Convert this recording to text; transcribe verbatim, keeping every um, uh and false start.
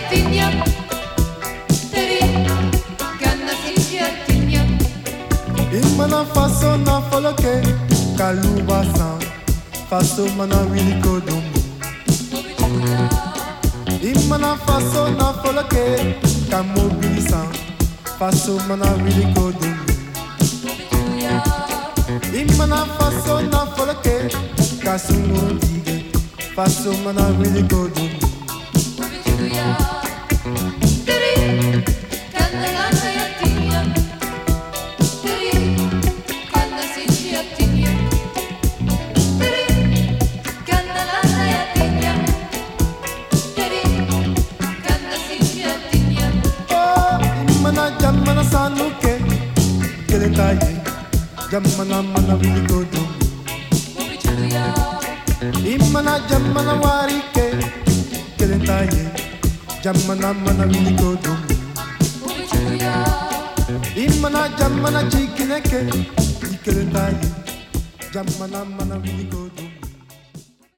Imana faso na foloke kaluba san faso mana wili kodum. Imana faso na foloke kamobili san faso mana wili kodum. Imana faso na foloke kasungu dige faso mana wili kodum. Jamana sanuke keletaye jamana mana wili kodum. Imana jamana warike keletaye jamana mana wili kodum. Imana jamana chikineke keletaye jamana mana wili kodum.